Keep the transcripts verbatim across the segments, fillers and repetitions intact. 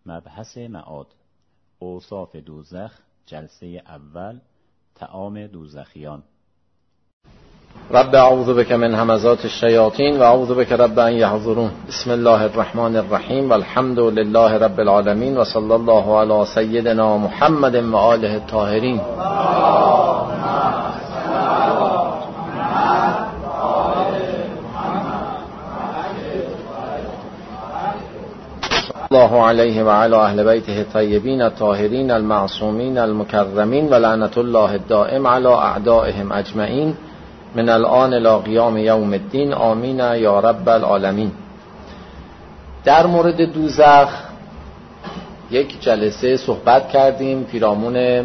مبحث معاد، اوصاف دوزخ، جلسه اول، طعام دوزخیان. رب اعوذ بک من همزات الشیاطین و اعوذ بک رب ان یحضرون. بسم الله الرحمن الرحیم و الحمد لله رب العالمین و صلی الله علی سیدنا محمد و آله الطاهرین. الله علیه و علی اهل بیته الطیبین الطاهرین المعصومین المکرمین و لعنت الله الدائم علی اعدائهم اجمعین من الان الی قیام یوم الدین. آمین یا رب العالمین. در مورد دوزخ یک جلسه صحبت کردیم پیرامون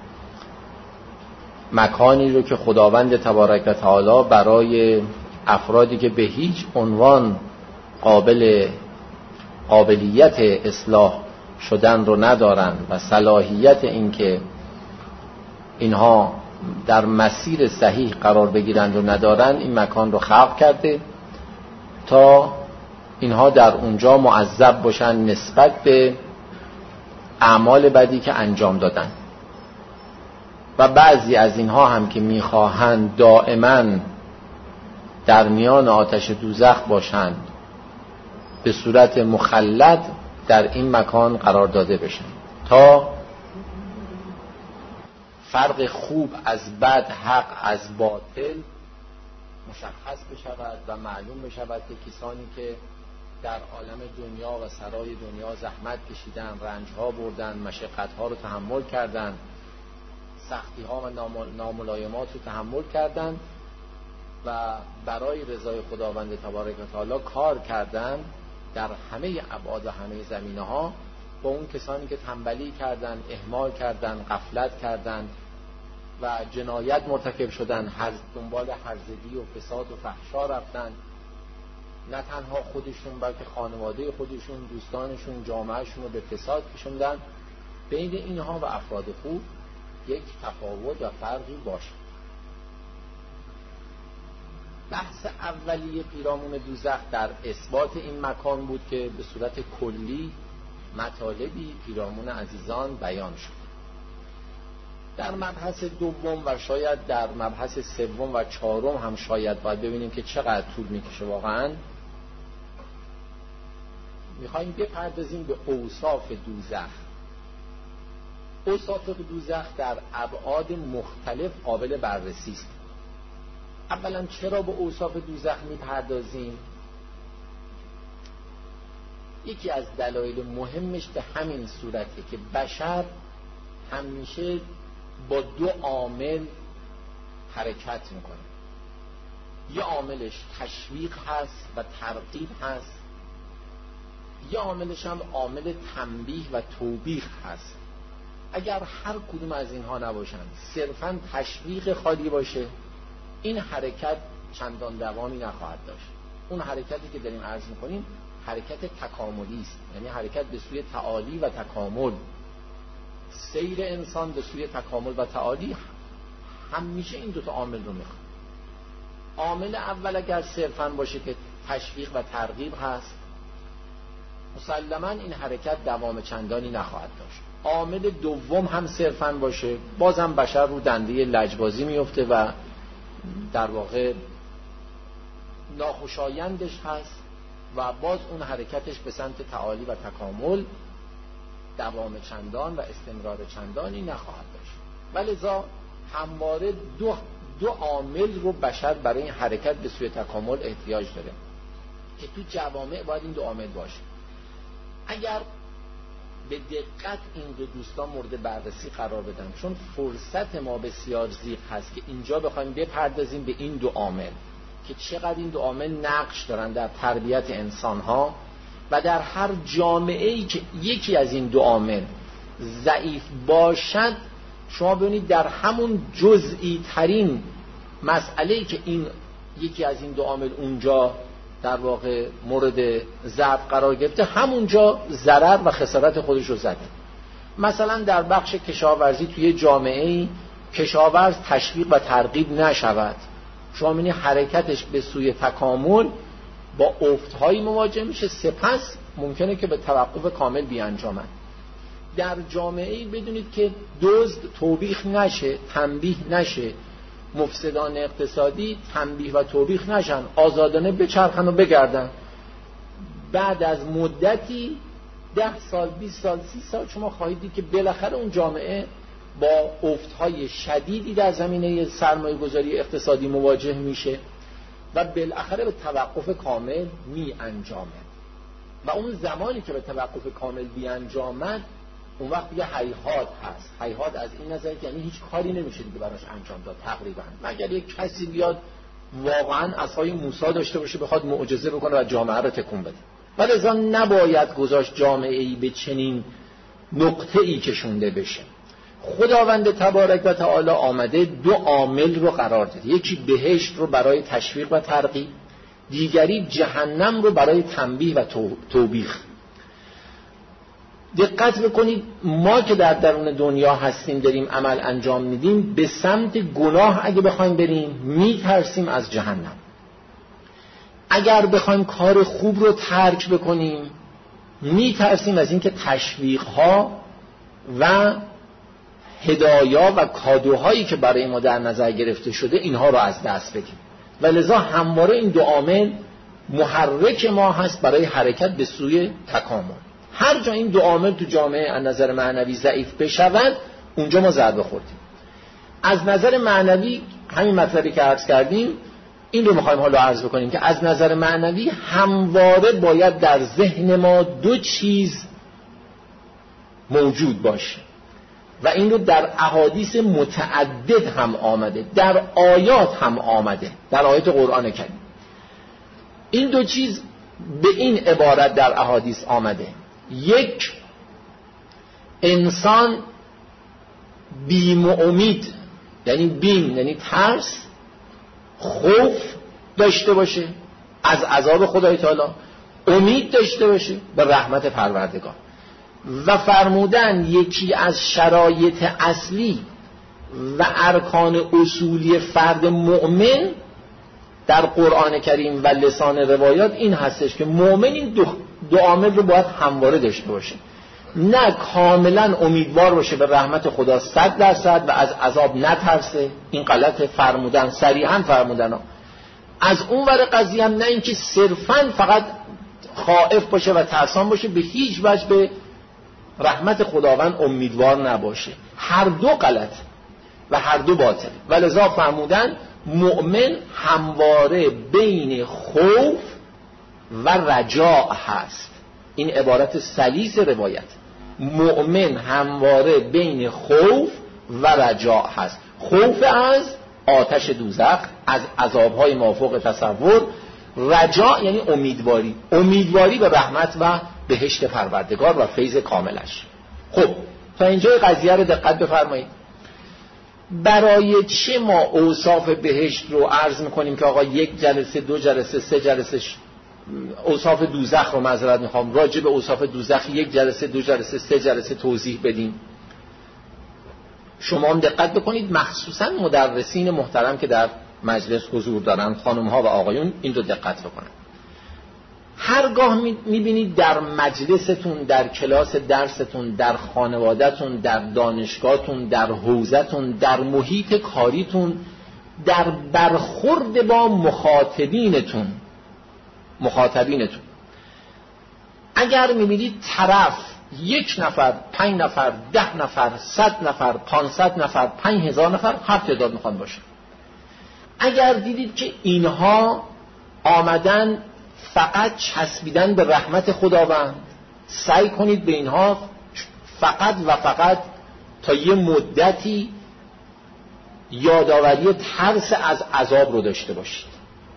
مکانی رو که خداوند تبارک و تعالی برای افرادی که به هیچ عنوان قابل قابلیت اصلاح شدن رو ندارن و صلاحیت این که اینها در مسیر صحیح قرار بگیرند و ندارن، این مکان رو خلق کرده تا اینها در اونجا معذب باشن نسبت به اعمال بدی که انجام دادن. و بعضی از اینها هم که میخواهند دائما در میان آتش دوزخ باشند به صورت مخلد در این مکان قرار داده بشن تا فرق خوب از بد، حق از باطل مشخص بشود و معلوم بشود که کسانی که در عالم دنیا و سرای دنیا زحمت کشیدن، رنجها بردن، مشقتها رو تحمل کردن، سختیها و ناملایمات رو تحمل کردن و برای رضای خداوند تبارک و تعالی کار کردن در همه ابعاد و همه زمینه‌ها، با اون کسانی که تنبلی کردن، اهمال کردن، غفلت کردن و جنایت مرتکب شدن، حرز دنبال هرزگی و فساد و فحشا رفتن، نه تنها خودشون بلکه خانواده خودشون، دوستانشون، جامعهشون رو به فساد کشوندن. بین اینها و افراد خوب یک تفاوت و فرقی باشه. بحث اولیه پیرامون دوزخ در اثبات این مکان بود که به صورت کلی مطالبی پیرامون عزیزان بیان شد. در مبحث دوم و شاید در مبحث سوم و چهارم هم شاید باید ببینیم که چقدر طول میکشه. واقعا میخوایم بپردازیم به اوصاف دوزخ. اوصاف دوزخ در ابعاد مختلف قابل بررسی است. اولا چرا به اوصاف دوزخ میپردازیم؟ یکی از دلایل مهمش به همین صورته که بشر همیشه با دو عامل حرکت میکنه. یه عاملش تشویق هست و ترغیب هست، یه عاملش هم عامل تنبیه و توبیخ هست. اگر هر کدوم از اینها نباشن، صرفاً تشویق خالی باشه، این حرکت چندان دوامی نخواهد داشت. اون حرکتی که داریم عرض میکنیم حرکت تکاملی است، یعنی حرکت به سوی تعالی و تکامل. سیر انسان به سوی تکامل و تعالی همیشه این دوتا عامل رو میخواد. عامل اول اگر صرفاً باشه که تشویق و ترغیب هست، مسلماً این حرکت دوام چندانی نخواهد داشت. عامل دوم هم صرفاً باشه، بازم بشر رو دنده لجبازی میفته و در واقع ناخوشایندش هست و باز اون حرکتش به سمت تعالی و تکامل دوام چندان و استمرار چندانی نخواهد داشت. ولذا همواره دو دو عامل رو بشر برای این حرکت به سوی تکامل احتیاج داره که تو جوامع باید این دو عامل باشه. اگر به دقت این دو دوستان مورد بررسی قرار بدن، چون فرصت ما بسیار ضیق هست که اینجا بخوایم بپردازیم به این دو عامل که چقدر این دو عامل نقش دارن در تربیت انسان‌ها و در هر جامعه‌ای که یکی از این دو عامل ضعیف باشد، شما ببینید در همون جزئی ترین مسئله‌ای که این یکی از این دو عامل اونجا در واقع مورد ضعف قرار گرفته، همونجا ضرر و خسارت خودش رو زده. مثلا در بخش کشاورزی توی جامعه‌ای کشاورز تشویق و ترغیب نشود، شما می‌بینید حرکتش به سوی تکامل با افت‌هایی مواجه میشه، سپس ممکنه که به توقف کامل بیانجامد. در جامعه‌ای بدونید که دزد توبیخ نشه، تنبیه نشه، مفسدان اقتصادی تنبیه و توبیخ نشن، آزادانه بچرخن و بگردن، بعد از مدتی ده سال، بیست سال، سی سال شما خواهید دید که بالاخره اون جامعه با افتهای شدیدی در زمینه سرمایه گذاری اقتصادی مواجه میشه و بالاخره به توقف کامل می انجامه. و اون زمانی که به توقف کامل بی انجامد، اون وقت یه هیهات هست. هیهات از این نظر که یعنی هیچ کاری نمیشه دیگه براش انجام داد تقریبا، مگر یک کسی بیاد واقعا عصای موسی داشته باشه بخواد معجزه بکنه و جامعه رو تکون بده. ولذا نباید گذاشت جامعه‌ای به چنین نقطه‌ای کشونده بشه. خداوند تبارک و تعالی آمده دو عامل رو قرار داده، یکی بهشت رو برای تشویق و ترغیب، دیگری جهنم رو برای تنبیه و توبیخ. دقت بکنید، ما که در درون دنیا هستیم داریم عمل انجام میدیم، به سمت گناه اگه بخوایم بریم میترسیم از جهنم. اگر بخوایم کار خوب رو ترک بکنیم میترسیم از اینکه تشویق‌ها و هدایا و کادوهایی که برای ما در نظر گرفته شده اینها رو از دست بدیم. و لذا همواره این دو عامل محرک ما هست برای حرکت به سوی تکامل. هر جا این دو عامل تو جامعه از نظر معنوی ضعیف بشود، اونجا ما ضربه خوردیم. از نظر معنوی همین مطلبی که عرض کردیم این رو میخوایم حالا عرض بکنیم که از نظر معنوی همواره باید در ذهن ما دو چیز موجود باشه و این رو در احادیث متعدد هم آمده، در آیات هم آمده، در آیات قرآن کریم. این دو چیز به این عبارت در احادیث آمده: یک، انسان بیم و امید، یعنی بیم یعنی ترس، خوف داشته باشه از عذاب خدای تعالی، امید داشته باشه به رحمت پروردگار. و فرمودن یکی از شرایط اصلی و ارکان اصولی فرد مؤمن در قرآن کریم و لسان روایات این هستش که مؤمن این دو, دو عامل رو باید همواره داشته باشه، نه کاملا امیدوار باشه به رحمت خدا صد درصد و از عذاب نترسه، این غلط فرمودن، صریحا فرمودن ها. از اون ور قضیه هم نه اینکه صرفا فقط خائف باشه و ترسان باشه، به هیچ وجه به رحمت خداوند امیدوار نباشه. هر دو غلط و هر دو باطل. ولذا فرمودن مؤمن همواره بین خوف و رجاء هست. این عبارت سلیس روایت، مؤمن همواره بین خوف و رجاء هست. خوف از آتش دوزخ، از عذابهای مافوق تصور، رجاء یعنی امیدواری، امیدواری به رحمت و بهشت پروردگار و فیض کاملش. خب تا اینجای قضیه رو دقت بفرمایید. برای چه ما اوصاف بهشت رو عرض میکنیم که آقا یک جلسه، دو جلسه، سه جلسه اوصاف دوزخ رو معذرت میخوام راجع به اوصاف دوزخ یک جلسه، دو جلسه، سه جلسه توضیح بدیم؟ شما هم دقت بکنید، مخصوصا مدرسین محترم که در مجلس حضور دارن، خانم ها و آقایون، این رو دقت بکنن. هرگاه میبینید در مجلستون، در کلاس درستون، در خانوادهتون، در دانشگاهتون، در حوزتون، در محیط کاریتون، در برخورد با مخاطبینتون مخاطبینتون اگر میبینید طرف یک نفر، پنج نفر، ده نفر، صد نفر، پانصد نفر، پنج هزار نفر، هر تعداد میخوان باشه، اگر دیدید که اینها آمدن فقط چسبیدن به رحمت خداوند، سعی کنید به اینها فقط و فقط تا یه مدتی یادآوری ترس از عذاب رو داشته باشید.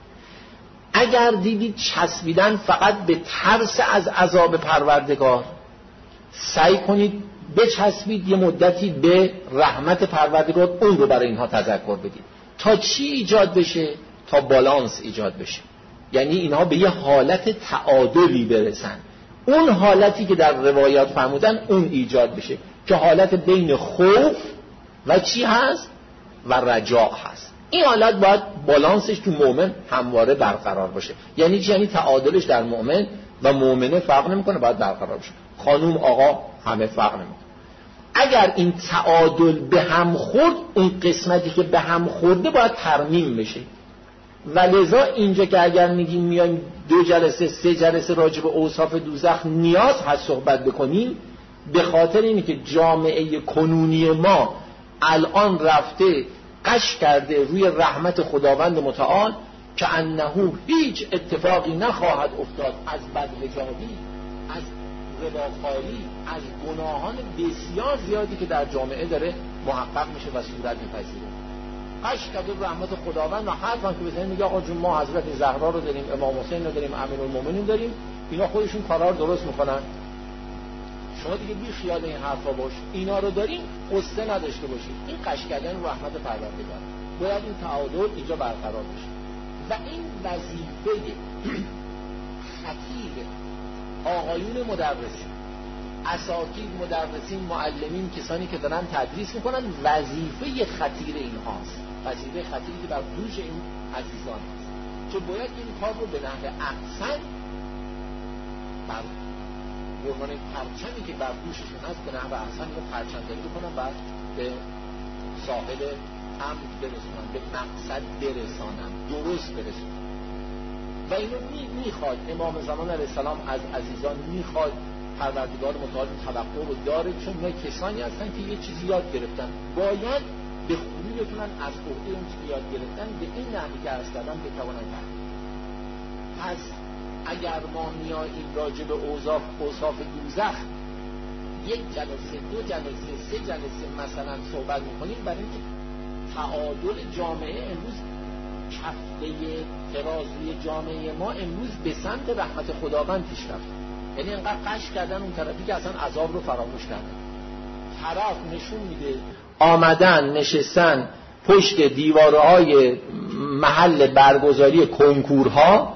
اگر دیدید چسبیدن فقط به ترس از عذاب پروردگار، سعی کنید بچسبید یه مدتی به رحمت پروردگار، اون رو برای اینها تذکر بدید. تا چی ایجاد بشه؟ تا بالانس ایجاد بشه، یعنی اینها به یه حالت تعادلی برسن. اون حالتی که در روایات فرمودن اون ایجاد بشه که حالت بین خوف و چی هست؟ و رجاء هست. این حالت باید بالانسش تو مؤمن همواره برقرار باشه. یعنی چی؟ یعنی تعادلش در مؤمن و مؤمنه فرق نمیکنه، باید برقرار بشه. خانوم آقا همه فرق نمیکنه. اگر این تعادل به هم خورد، اون قسمتی که به هم خورده باید ترمیم بشه. و لذا اینجا که اگر میگیم میایم دو جلسه سه جلسه راجع به اوصاف دوزخ نیاز هست صحبت بکنیم، به خاطر اینه که جامعه کنونی ما الان رفته قش کرده روی رحمت خداوند متعال که انه هیچ اتفاقی نخواهد افتاد از بدحجابی، از رباخواری، از گناهان بسیار زیادی که در جامعه داره محقق میشه و صورت میپذیره. قش کرده رحمت خداوند و حرفم که بزنیم میگه آقا جون ما حضرت زهرا رو داریم، امام حسین رو داریم، امیرالمومنین داریم، اینا خودشون کارا رو درست میکنن، شما دیگه بی خیال این حرفا باش، اینا رو داریم قصه نداشته باشید. این قش کردن رحمت پروردگار، باید این تعادل اینجا برقرار بشه. و این وظیفه خطیر آقایون مدرسین، اساتید، مدرسین، معلمین، کسانی که دارن تدریس میکنن، وظیفه خطیر اینهاست، وظیفه خطیری که بر دوش این عزیزان هست که باید این کار رو به نحو احسن بر برمان پرچمی که بر دوششون هست به نحو احسن رو پرچم‌داری بکنن و به ساحل امن برسونن، به مقصد برسانن، درست برسونن. و اینو می میخواد امام زمان علیه السلام از عزیزان، میخواد پروردگار متعال توقع رو داره، چون ما کسانی هستن که یه چیزی یاد گرفتن، باید به خوبی بتونن از عهده اون چیزی یاد گرفتن به این نحوی که عرض کردم بتوانن کرد. پس اگر ما میاییم راجع به اوصاف اوصاف دوزخ یک جلسه، دو جلسه، سه جلسه مثلا صحبت میکنیم، برای اینکه تعادل جامعه امروز، کفه ترازوی جامعه ما امروز به سمت رحمت خداوند پیش رفت. یعنی انقدر قش کردن اون طرفی که اصلا عذاب رو فراموش کردن. طرف نشون میده آمدن نشستن پشت دیوارهای محل برگزاری کنکورها،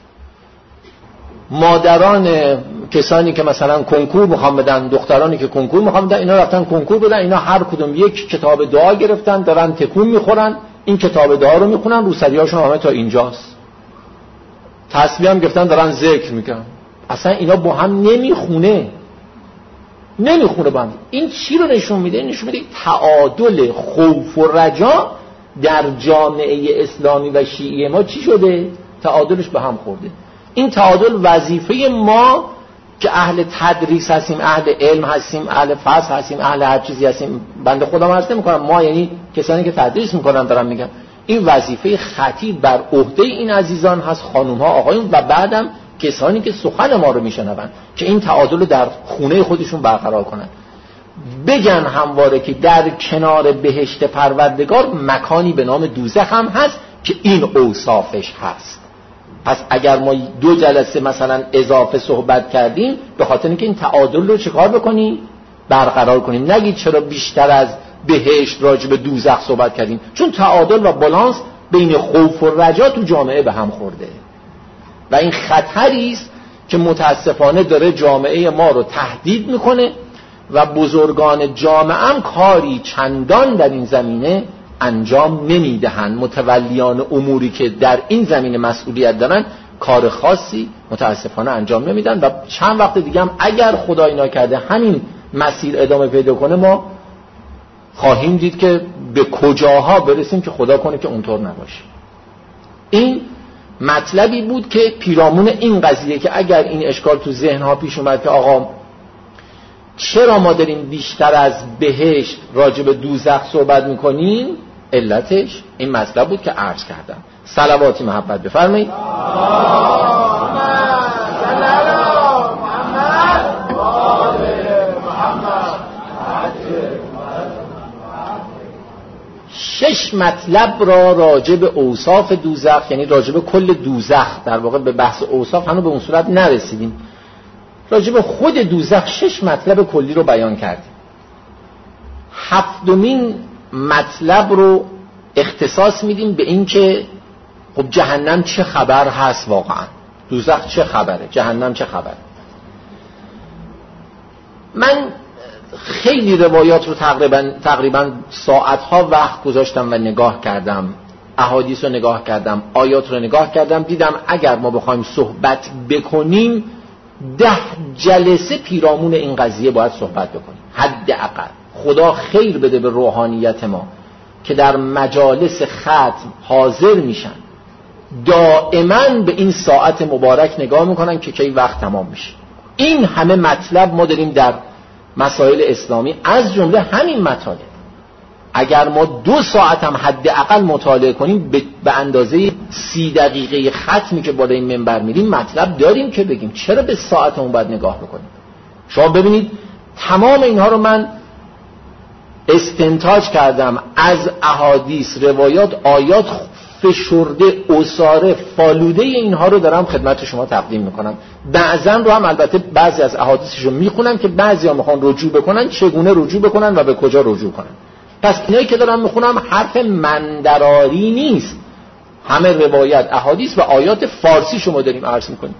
مادران کسانی که مثلا کنکور میخوان بدن، دخترانی که کنکور میخوان بدن، اینا رفتن کنکور بدن، اینا هر کدوم یک کتاب دعا گرفتن، دارن تکون میخورن، این کتاب دعا رو میخونن، روسریاشون آمده تا اینجاست، تسبیح هم گرفتن دارن ذکر میکنن. اصلا اینا با هم نمیخونه نمیخونه با هم. این چی رو نشون میده؟ نشون میده تعادل خوف و رجا در جامعه اسلامی و شیعی ما چی شده؟ تعادلش به هم خورده. این تعادل وظیفه ما که اهل تدریس هستیم، اهل علم هستیم، اهل فضل هستیم، اهل هر چیزی هستیم، بنده خودم عرض نمی‌کنم، ما یعنی کسانی که تدریس میکنن دارم میگم، این وظیفه خطیر بر عهده این عزیزان هست، خانوم ها، آقایون، و بعدم کسانی که سخن ما رو میشنون، که این تعادل رو در خونه خودشون برقرار کنن. بگن همواره که در کنار بهشت پروردگار مکانی به نام دوزخ هم هست که این اوصافش هست. پس اگر ما دو جلسه مثلا اضافه صحبت کردیم، به خاطر اینکه این تعادل رو چیکار بکنیم؟ برقرار کنیم. نگید چرا بیشتر از بهشت راجع به دوزخ صحبت کردیم، چون تعادل و بالانس بین خوف و رجا تو جامعه به هم خورده و این خطری است که متاسفانه داره جامعه ما رو تهدید میکنه و بزرگان جامعه هم کاری چندان در این زمینه انجام نمیدهند. متولیان اموری که در این زمینه مسئولیت دارن کار خاصی متاسفانه انجام نمیدن و چند وقت دیگه هم اگر خدای نکرده همین مسیر ادامه پیدا کنه، ما خواهیم دید که به کجاها برسیم که خدا کنه که اونطور نباشه. این مطلبی بود که پیرامون این قضیه که اگر این اشکال تو ذهنها پیش اومد که آقا چرا ما داریم بیشتر از بهشت راجع به دوزخ صحبت میکنیم، علتش این مطلب بود که عرض کردم. صلواتی محبت بفرمایید. شش مطلب را راجع به اوصاف دوزخ، یعنی راجع به کل دوزخ، در واقع به بحث اوصاف هنوز به اون صورت نرسیدیم، راجع به خود دوزخ شش مطلب کلی رو بیان کردیم. هفتمین مطلب رو اختصاص میدیم به این که خب جهنم چه خبر هست، واقعا دوزخ چه خبره، جهنم چه خبره. من خیلی روایات رو تقریبا تقریبا ساعتها وقت گذاشتم و نگاه کردم، احادیث رو نگاه کردم، آیات رو نگاه کردم، دیدم اگر ما بخوایم صحبت بکنیم ده جلسه پیرامون این قضیه باید صحبت بکنیم حداقل. خدا خیر بده به روحانیت ما که در مجالس ختم حاضر میشن، دائما به این ساعت مبارک نگاه میکنن که کی وقت تمام میشه. این همه مطلب ما داریم در مسائل اسلامی، از جمله همین مطالب. اگر ما دو ساعت هم حداقل مطالعه کنیم به اندازه سی دقیقه ختمی که بالای این منبر میریم مطلب داریم که بگیم. چرا به ساعتمون باید نگاه بکنیم؟ شما ببینید تمام اینها رو من استنتاج کردم از احادیث، روایات، آیات، فشرده، اساره، فالوده اینها رو دارم خدمت شما تقدیم میکنم. بعضا رو هم البته بعضی از احادیثش رو میخونم که بعضی ها میخوان رجوع بکنن، چگونه رجوع بکنن و به کجا رجوع کنن. پس اینایی که دارم میخونم حرف مندراری نیست، همه روایت، احادیث و آیات فارسی شما داریم عرض میکنیم.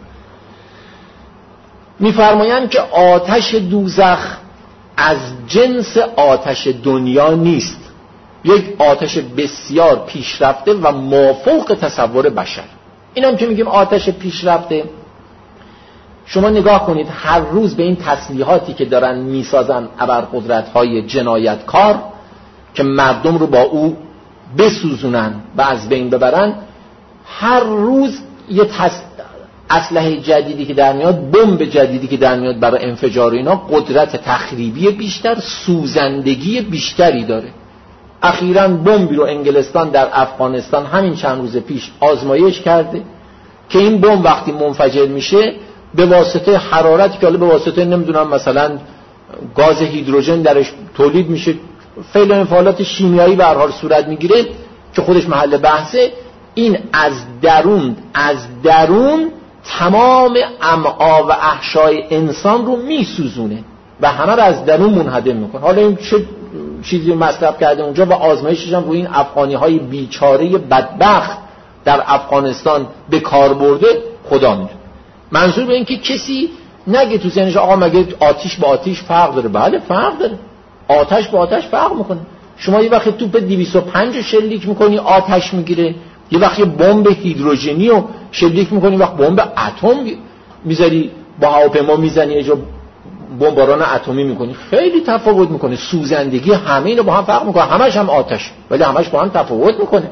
میفرمایند که آتش دوزخ از جنس آتش دنیا نیست، یک آتش بسیار پیشرفته و مافوق تصور بشر. این هم که میگیم آتش پیشرفته، شما نگاه کنید هر روز به این تسلیحاتی که دارن میسازن ابرقدرت‌های جنایتکار که مردم رو با او بسوزونن و از بین ببرن، هر روز یه تس... اسلحه جدیدی که در میاد، بمب جدیدی که در میاد برای انفجار اینا، قدرت تخریبی بیشتر، سوزندگی بیشتری داره. اخیراً بمبی رو انگلستان در افغانستان همین چند روز پیش آزمایش کرده که این بمب وقتی منفجر میشه به واسطه حرارتی که حالا به واسطه نمیدونم مثلا گاز هیدروژن درش تولید میشه، فعل و انفعالات شیمیایی به هر حال صورت میگیره که خودش محل بحثه. این از درون از درون تمام امعا و احشای انسان رو میسوزونه و همه رو از درون منهدم میکنه. حالا این چه چیزی مصرف کرده اونجا و آزمایشش هم روی این افغانی های بیچاره بدبخت در افغانستان به کار برده خدا میدونه. منظور به این که کسی نگه تو ذهنش آقا مگه آتش با آتش فرق داره؟ بله فرق داره، آتش با آتش فرق میکنه. شما یه وقت توپ دویست و پنج شلیک میکنی آتش میگیره، یه وقت یه بمب هیدروژنی رو شلیک میکنی، وقت بمب اتم میذاری با هواپیما میزنی یه جا بمباران اتمی میکنی، خیلی تفاوت میکنه. سوزندگی همه اینو با هم فرق میکنه، همش هم آتش ولی همش با هم تفاوت میکنه.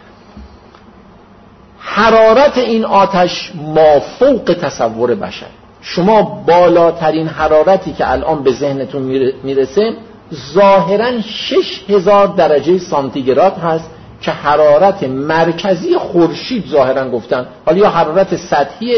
حرارت این آتش مافوق تصور بشر. شما بالاترین حرارتی که الان به ذهنتون میرسه ظاهراً شش هزار درجه سانتیگراد هست که حرارت مرکزی خورشید ظاهراً گفتن، حالا یا حرارت سطحی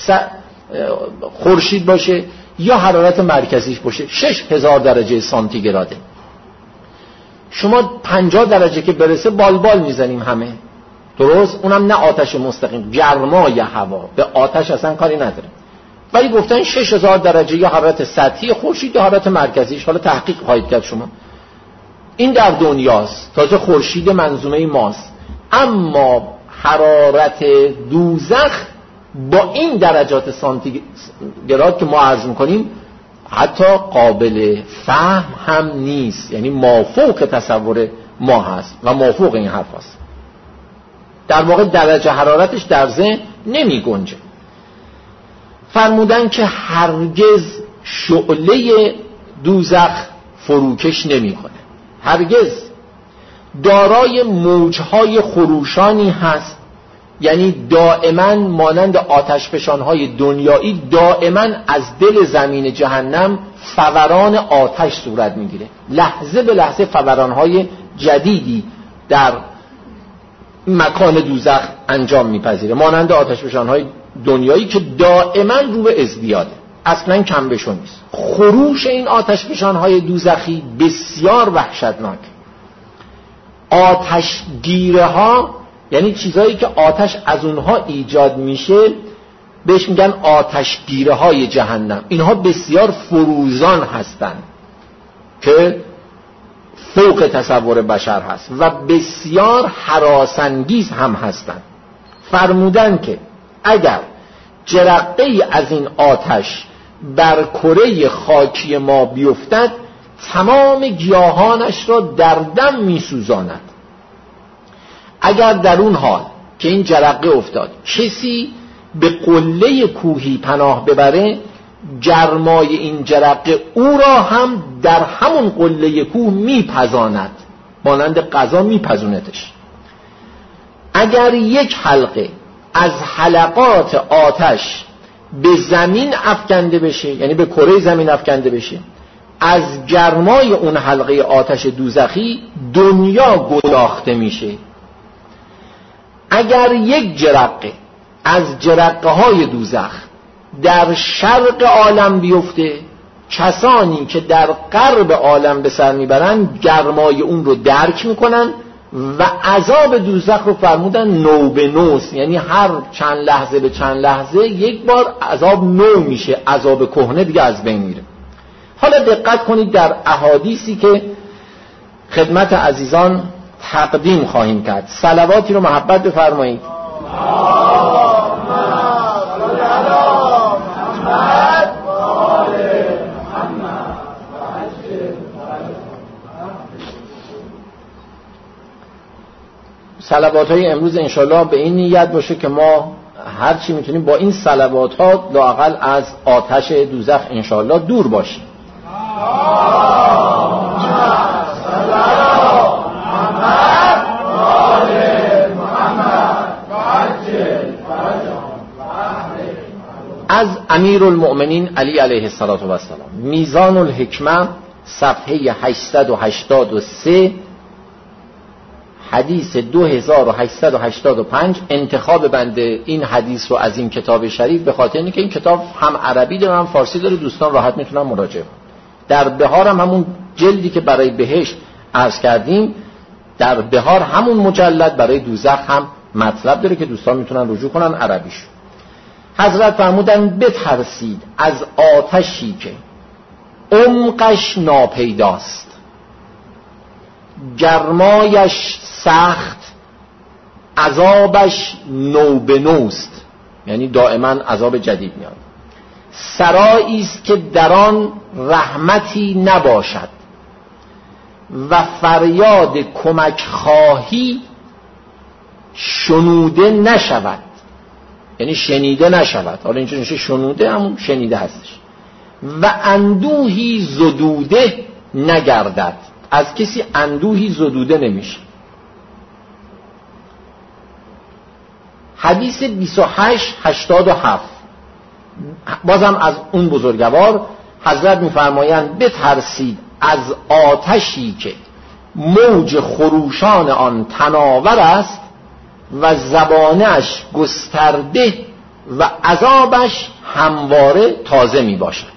خورشید باشه یا حرارت مرکزیش باشه، شش هزار درجه سانتیگراده. شما پنجاه درجه که برسه بالبال میزنیم همه، درست؟ اونم نه آتش مستقیم، گرمای هوا، به آتش اصلا کاری نداره. ولی گفتن شش هزار درجه یا حرارت سطحی خورشید یا حرارت مرکزیش، حالا تحقیق خواهید کرد شما. این در دنیاست، تازه خورشید منظومه ماست. اما حرارت دوزخ با این درجات سانتیگراد که ما عرض میکنیم حتی قابل فهم هم نیست، یعنی مافوق تصور ما هست و مافوق این حرف هست. در واقع درجه حرارتش در ذهن نمی گنجه. فرمودن که هرگز شعله دوزخ فروکش نمی کنه، هرگز. دارای موجهای خروشانی هست، یعنی دائما مانند آتشفشانهای دنیایی دائما از دل زمین جهنم فوران آتش صورت میگیره، لحظه به لحظه فورانهای جدیدی در مکان دوزخ انجام میپذیره، مانند آتشفشانهای دنیایی که دائما رو به ازدیاده، اصلا کم بشو نیست. خروش این آتشفشانهای دوزخی بسیار وحشتناک. آتشگیره ها یعنی چیزایی که آتش از اونها ایجاد میشه بهش میگن آتشگیره های جهنم. اینها بسیار فروزان هستند که فوق تصور بشر هست و بسیار هراسانگیز هم هستند. فرمودن که اگر جرقه ای از این آتش بر کره خاکی ما بیفتد تمام گیاهانش را در دم میسوزاند. اگر در اون حال که این جرقه افتاد کسی به قله کوهی پناه ببره گرمای این جرقه او را هم در همون قله کوه میپزاند، مانند غذا میپزونتش. اگر یک حلقه از حلقات آتش به زمین افکنده بشه، یعنی به کره زمین افکنده بشه، از گرمای اون حلقه آتش دوزخی دنیا گداخته میشه. اگر یک جرقه از جرقه های دوزخ در شرق عالم بیفته، کسانی که در غرب عالم به سر میبرن گرمای اون رو درک میکنن و عذاب دوزخ رو فرمودن نو به نوست، یعنی هر چند لحظه به چند لحظه یک بار عذاب نو میشه، عذاب کهنه دیگه از بین میره. حالا دقت کنید در احادیثی که خدمت عزیزان تقدیم خواهیم کرد، صلواتی رو محبت بفرمایید. صلوات های امروز انشالله به این نیت باشه که ما هر چی میتونیم با این صلوات ها لااقل از آتش دوزخ انشالله دور باشیم. از امیرالمؤمنین علی علیه السلام، میزان الحکمه، صفحه هشتصد و هشتاد و سه، حدیث دو هزار و هشتصد و هشتاد و پنج. انتخاب بنده این حدیث رو از این کتاب شریف به خاطر اینکه این کتاب هم عربی داره هم فارسی داره، دوستان راحت میتونن مراجعه کنن. در بهار هم همون جلدی که برای بهشت عرض کردیم، در بهار همون مجلد برای دوزخ هم مطلب داره که دوستان میتونن رجوع کنن عربیش. حضرت فرمودن بترسید از آتشی که عمقش ناپیداست، گرمایش سخت، عذابش نو به نوست، یعنی دائما عذاب جدید میاد. سرایی است که در آن رحمتی نباشد و فریاد کمک خواهی شنوده نشود، یعنی شنیده نشود. حالا اینجا میشه شنوده، همون شنیده هستش. و اندوهی زدوده نگردد، از کسی اندوهی زدوده نمیشه. حدیث بیست و هشت هشتاد و هفت بازم از اون بزرگوار حضرت میفرمایند بترسید از آتشی که موج خروشان آن تناور است و زبانش گسترده و عذابش همواره تازه می باشد.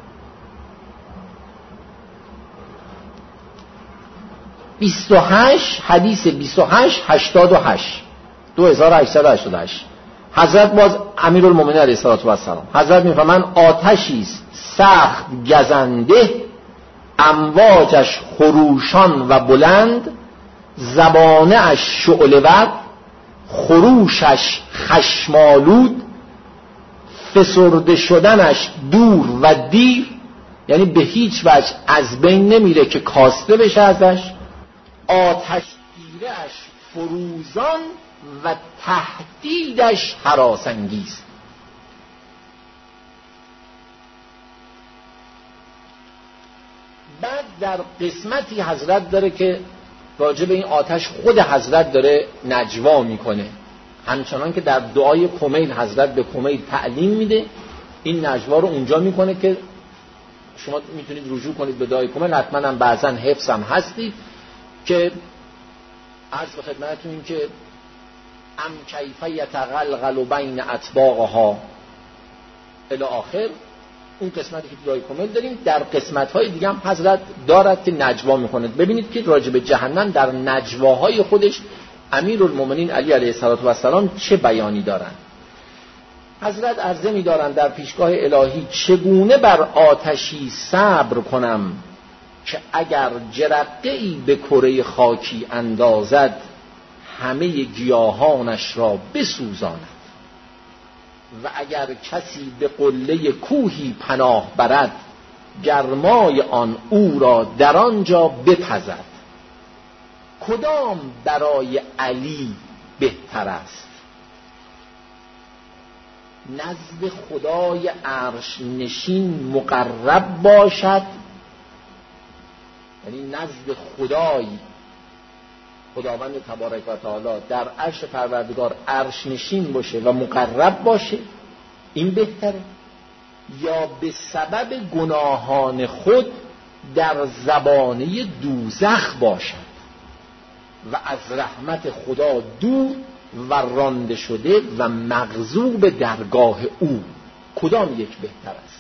بیست و هشت حدیث بیست و هشت هشتاد و هشت دو هزار و هشتصد و هشتاد و هشت حضرت باز امیرالمومنین علیه السلام حضرت میفرمایند آتشی است سخت گزنده، امواجش خروشان و بلند، زبانه‌اش شعله‌ور، خروشش خشمالود، فسرده شدنش دور و دیر، یعنی به هیچ وجه از بین نمیره که کاسته بشه ازش، آتش گیره‌اش فروزان و تهدیدش هراس‌انگیز. بعد در قسمتی حضرت داره که راجع به این آتش خود حضرت داره نجوا میکنه، همچنان که در دعای کمیل حضرت به کمیل تعلیم میده، این نجوا رو اونجا میکنه که شما میتونید رجوع کنید به دعای کمیل، حتما هم بعضا حفظ هم هستید که عرض به خدمتتون این که ام کیف یتغلغل بین اطباقها الی آخر، اون قسمتی که دعای کمیل داریم. در قسمت‌های دیگه هم حضرت دارد که نجوا میکنه. ببینید که راجع به جهنم در نجواهای خودش امیرالمومنین علی علیه السلام چه بیانی دارن. حضرت عرضه می‌دارند در پیشگاه الهی چگونه بر آتشی صبر کنم که اگر جرقه‌ای به کره خاکی اندازد همه گیاهانش را بسوزاند و اگر کسی به قله کوهی پناه برد گرمای آن او را در آنجا بپزد. کدام برای علی بهتر است؟ نزد خدای عرش نشین مقرب باشد، یعنی نزد خدای خداوند تبارک و تعالی در عرش پروردگار عرش نشین باشه و مقرب باشه، این بهتره، یا به سبب گناهان خود در زبانه دوزخ باشد و از رحمت خدا دور و رانده شده و مغضوب درگاه او؟ کدام یک بهتر است؟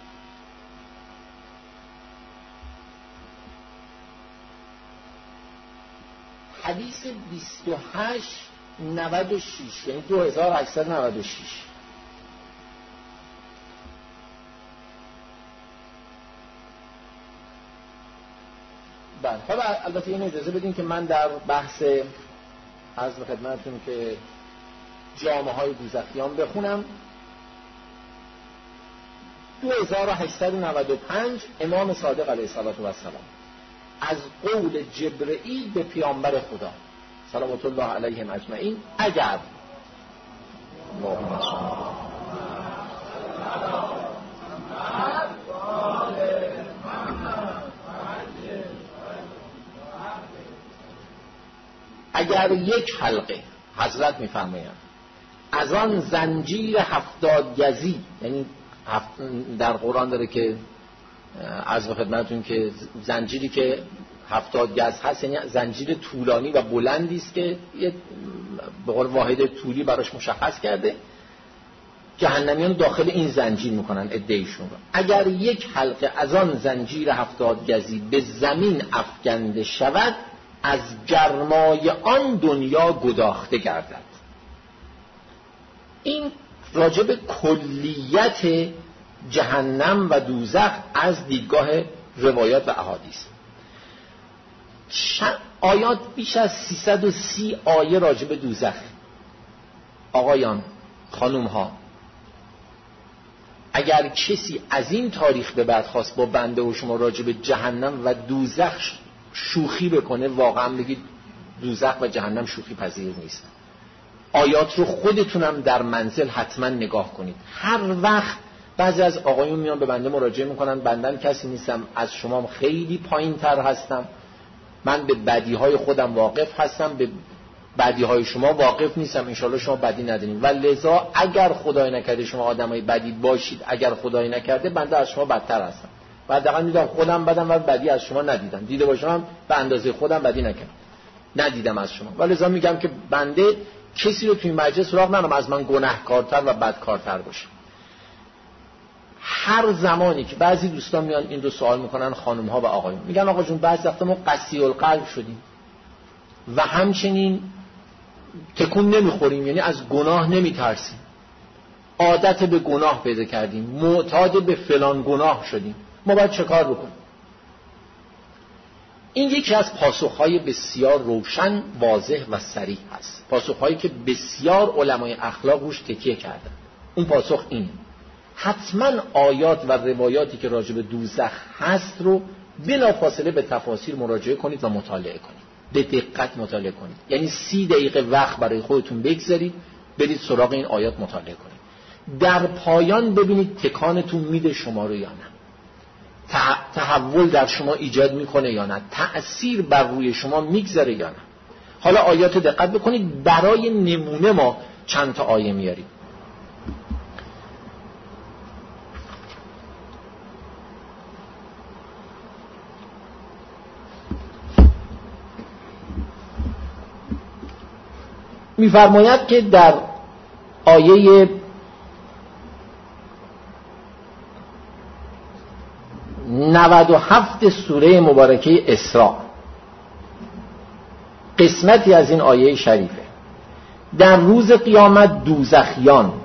حدیث بیست و هشت نود و شش، یعنی دو هزار و هشتصد و نود و شش. بله، حالا البته این اجازه بدین که من در بحث عرض به خدمتتون که جامه های دوزخیان بخونم. دو هزار و هشتصد و نود و پنج امام صادق علیه السلام از قول جبرئیل به پیامبر خدا صلوات الله علیهم اجمعین، اگر اگر یک حلقه، حضرت میفرمایند، از آن زنجیر هفتاد گزی، یعنی در قرآن داره که عرض به خدمتتون که زنجیری که هفتاد گز هست، یعنی زنجیر طولانی و بلندی است که یه به قول واحد طولی براش مشخص کرده، جهنمیان داخل این زنجیر میکنن عده‌ایشون رو. اگر یک حلقه از آن زنجیر هفتاد گزی به زمین افکنده شود، از گرمای آن دنیا گداخته گردد. این راجب کلیت جهنم و دوزخ از دیدگاه روایات و احادیث. آیات بیش از سیصد و سی آیه راجب دوزخ. آقایان، خانوم ها، اگر کسی از این تاریخ به بعد خواست با بنده و شما راجب جهنم و دوزخ شوخی بکنه، واقعا بگید دوزخ و جهنم شوخی پذیر نیست. آیات رو خودتونم در منزل حتما نگاه کنید. هر وقت بعضی از آقایون میان به بنده مراجعه میکنن، بندم کسی نیستم، از شما خیلی پایین تر هستم، من به بدیهای خودم واقف هستم، به بدیهای شما واقف نیستم، انشالله شما بدی ندارید و لذا اگر خدای نکرده شما آدمای بدی باشید، اگر خدای نکرده بنده از شما بدتر هستم و حداقل میدونم خودم بدم و بدی از شما ندیدم، دیده باشم به اندازه خودم بدی نکردم، ندیدم از شما و لذا میگم که بنده کسی رو توی مجلس سراغ ندارم از من گناهکارتر و بدکارتر باشه. هر زمانی که بعضی دوستان میان این دو سوال میکنن، خانم ها و آقایون، میگن آقا جون بعضی وقتا ما قسی القلب شدیم و همچنین تکون نمیخوریم، یعنی از گناه نمیترسیم، عادت به گناه پیدا کردیم، معتاد به فلان گناه شدیم، ما باید چه کار بکنیم؟ این یکی از پاسخهای بسیار روشن، واضح و صریح هست، پاسخهایی که بسیار علمای اخلاق روش تکیه کردن. اون پاسخ اینه: حتما آیات و روایاتی که راجع به دوزخ هست رو بلافاصله به تفاسیر مراجعه کنید و مطالعه کنید، به دقت مطالعه کنید، یعنی سی دقیقه وقت برای خودتون بگذارید، برید سراغ این آیات مطالعه کنید، در پایان ببینید تکانتون میده شما رو یا نه، تحول در شما ایجاد میکنه یا نه، تأثیر بر روی شما میگذاره یا نه. حالا آیات دقت بکنید، برای نمونه ما چند تا آیه میاریم. میفرماید که در آیه نود و هفت سوره مبارکه اسراء، قسمتی از این آیه شریفه: در روز قیامت دوزخیان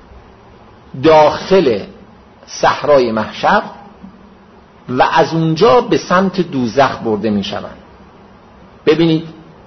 داخل صحرای محشر و از اونجا به سمت دوزخ برده می شوند. ببینید: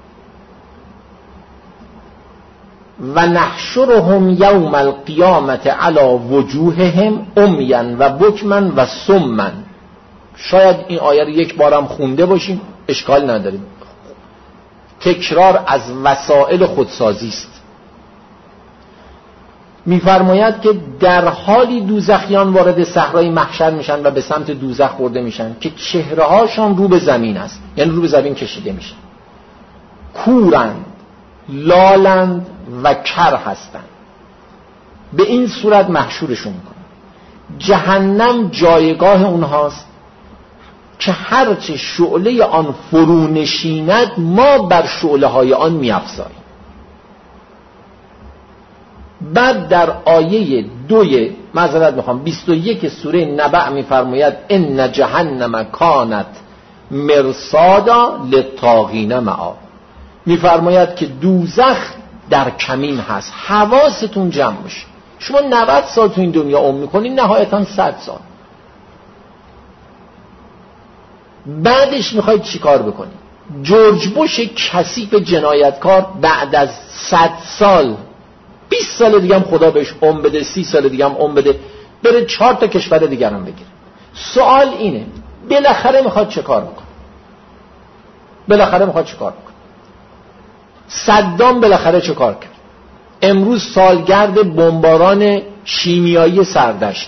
و نحشرهم یوم القیامت علی وجوههم عمیا و بکما و صما. شاید این آیه رو یک بارم خونده باشیم، اشکال نداریم، تکرار از وسائل خودسازی است. میفرماید که در حالی دوزخیان وارد صحرای محشر میشن و به سمت دوزخ برده میشن که چهره هاشون رو به زمین است، یعنی رو به زمین کشیده میشن، کورند، لالند و کر هستند. به این صورت محشورشون میکنن. جهنم جایگاه اونهاست که هرچه شعله آن فرو نشیند ما بر شعله های آن میافزاییم. بعد در آیه دوی معذرت میخوام بیست و یک سوره نبأ میفرماید ان جهنم کانت مرصادا للطاغین مآب. میفرماید که دوزخ در کمین هست. حواستون جمع باشه. شما نود سال تو این دنیا عمر میکنین، نهایتاً صد سال. بعدش میخواید چی کار بکنید؟ جورج بوش کثیف جنایتکار بعد از صد سال، بیست سال دیگه هم خدا بهش عمر بده، سی سال دیگه هم عمر بده، بره چهار تا کشور دیگه هم بگیره. سوال اینه بالاخره میخواد چه کار بکنه؟ بالاخره میخواد چه کار بکنه؟ صدام بالاخره چه کار کرد؟ امروز سالگرد بمباران شیمیایی سردشت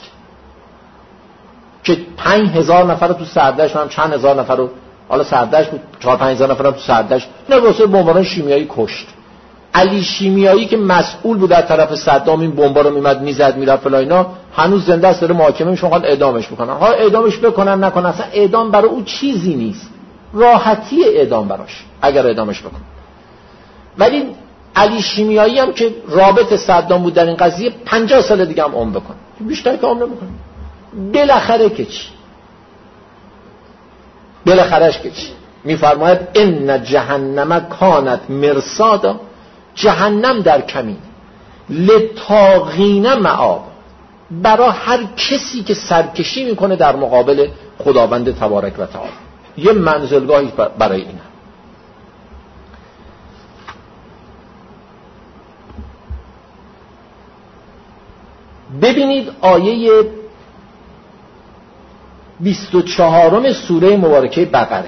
که پنج هزار نفر رو تو سردشت، هم چند هزار نفر رو، حالا سردشت بود، چهار پنج هزار نفر رو تو سردشت نه واسه بمباران شیمیایی کشت. علی شیمیایی که مسئول بود در طرف صدام این بمبا رو میمد میزد میرفت فلا اینا، هنوز زنده است، داره محاکمه میشه، میخوان اعدامش بکنن. ها اعدامش بکنن نکنن، اصلا اعدام برای او چیزی نیست، راحتی اعدام براش اگر اعدامش بکنن. ولی علی شیمیایی هم که رابط صدام بود در این قضیه، پنجاه سال دیگه هم عمر بکنه، بیشتر که عمر بکنه. بالاخره که چی؟ بالاخرهش که چی؟ میفرماید ان جهنم کانت مرصادا، جهنم در کمین، لطاغین مآب، برای هر کسی که سرکشی میکنه در مقابل خداوند تبارک و تعالی. یه منزلگاهی برای اینه. ببینید آیه بیست و چهارم سوره مبارکه بقره.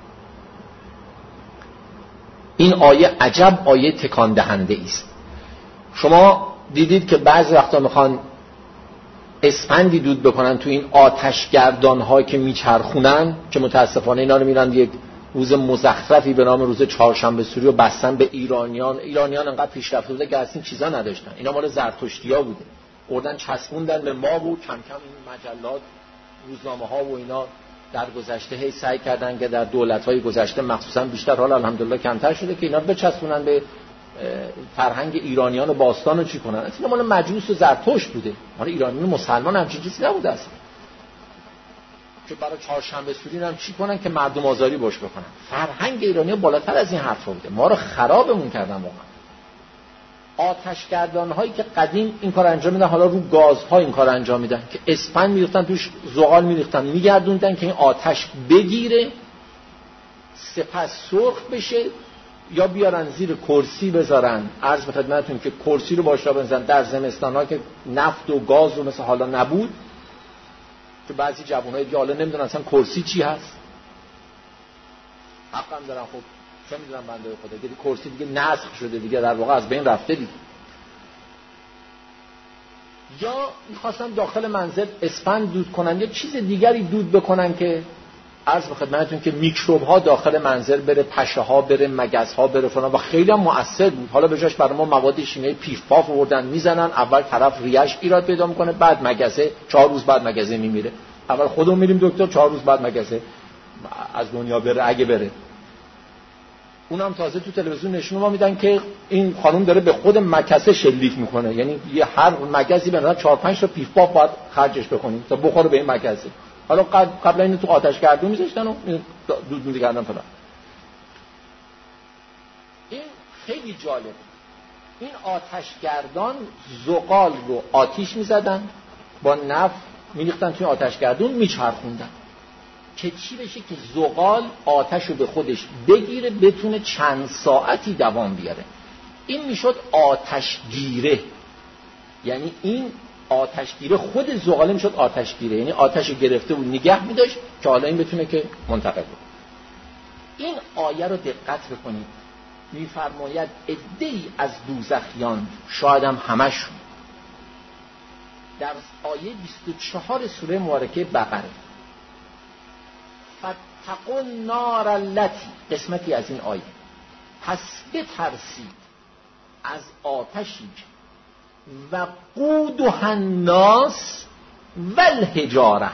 این آیه عجب آیه تکان دهنده است. شما دیدید که بعضی وقتا میخوان اسفندی دود بکنن تو این آتشگردان ها که میچرخونن، که متاسفانه اینا رو میرن یک روز مزخرفی به نام روز چهارشنبه سوری و بستن به ایرانیان. ایرانیان انقدر پیشرفته بوده که از این چیزا نداشتن، اینا مال زرتشتیا بوده، بردن چسبوندن به ما بود. کم کم این مجلات، روزنامه ها و اینا در گذشته هی سعی کردن که در دولت های گذشته مخصوصا بیشتر، حالا الحمدلله کمتر شده، که اینا بچسبونن به فرهنگ ایرانیان و باستان رو چی کنن. اصلا مال مجوس و زرتشت بوده، مال ایرانیان مسلمان همچین چیزی نبوده اصلا، که برای چهارشنبه سوری هم چی کنن که مردم آزاری باش بکنن. فرهنگ ایرانی بالاتر از این حرفا بوده، ما رو خرابمون کردن واقعا. آتشگردان هایی که قدیم این کار انجام میدن، حالا رو گازها این کار انجام میدن که اسپند میریختن توش، زغال میریختن، میگردوندن که این آتش بگیره، سپس سرخ بشه، یا بیارن زیر کرسی بذارن. عرض به خدمتتون که کرسی رو باشه بزنن در زمستان ها که نفت و گاز رو مثل حالا نبود، که بعضی جوانای دیگه حالا نمیدونن اصلا کرسی چی هست، حق هم دارن. خب چه میدونم بنده خدا، دیگه کرسی دیگه نسخ شده دیگه، در واقع از بین رفته دیگه. یا میخواستن داخل منزل اسفند دود کنن یا چیز دیگری دود بکنن که عرض به خدمتتون که میکروب ها داخل منزل بره، پشه ها بره، مگس ها بره فلان، و خیلی هم مؤثر بود. حالا به جاش برای ما مواد شیمیایی پیف پاف آوردن میزنن، اول طرف ریش ایراد پیدا میکنه، بعد مگسه چهار روز بعد مگسه میمیره. اول خودمون میریم دکتر، چهار روز بعد مگسه از دنیا بره اگه بره. اونم تازه تو تلویزیون نشون ما میدن که این خانم داره به خود مگسه شلیک میکنه، یعنی یه هر مگسی به نظر چهار پنج تا پیف پاف باید خرجش بکنیم تا بخوره به این مگسه. حالا قبل اینو تو آتشگردون میذاشتن و دود می‌کردن فلان. این خیلی جالبه. این آتشگردان زغال رو آتیش میزدن، با نفت میریختن توی آتشگردون میچرخوندن که چی بشه که زغال آتش رو به خودش بگیره، بتونه چند ساعتی دوام بیاره. این میشد آتشگیره. یعنی این آتشگیره خود زغاله میشد آتشگیره، یعنی آتش گرفته بود نگه میداشت که حالا این بتونه که منتقل بود. این آیه رو دقت بکنید، میفرماید عده‌ای از دوزخیان، شاید هم همشون، در آیه بیست و چهار سوره مبارکه بقره. فاتقوا النار التی، قسمتی از این آیه، پس بترسید از آتشی و قودها الناس والحجاره،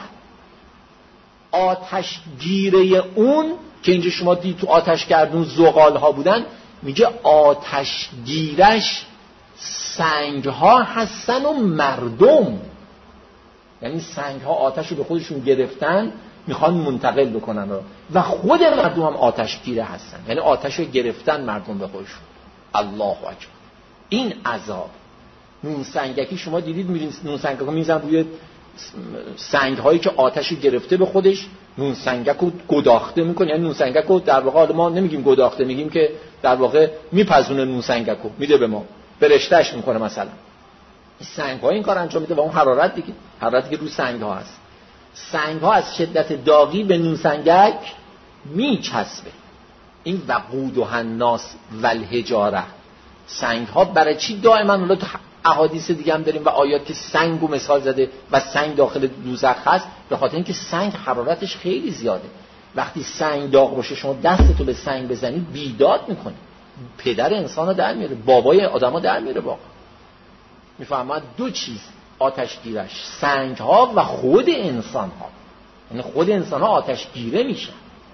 آتش گیره اون که اینجا شما دید تو آتش گردون زغال ها بودن، میگه آتش گیرش سنگ ها هستن و مردم. یعنی سنگ ها آتش رو به خودشون گرفتن میخوان منتقل بکنن و خود مردم هم آتش گیره هستن، یعنی آتش رو گرفتن مردم به خودشون. الله اکبر. این عذاب نون سنگکی شما دیدید میرین نون سنگک رو میزن روی سنگ هایی که آتش رو گرفته به خودش، نون سنگک رو گداخته میکنه. یعنی نون سنگک رو در واقع حالا ما نمیگیم گداخته، میگیم که در واقع میپزونه نون سنگک رو میده به ما، برشتهش میکنه مثلا. این سنگ ها این کار انجام میده و اون حرارت دیگه، حرارتی که رو سنگ ها هست. سنگ ها از شدت داغی به نون سنگک میچسبه. این وقود و الناس والحجاره، سنگ ها برای چی دائما، حالا تو احادیث دیگه هم داریم و آیات که سنگو مثال زده و سنگ داخل دوزخ هست، به خاطر اینکه سنگ حرارتش خیلی زیاده. وقتی سنگ داغ باشه شما دستتو به سنگ بزنید بیداد میکنه، پدر انسانو در میاره، بابای آدمو در میاره. واقعا میفهمید دو چیز آتش گیرش، سنگ ها و خود انسان ها، یعنی خود انسان ها آتش گیره میشن.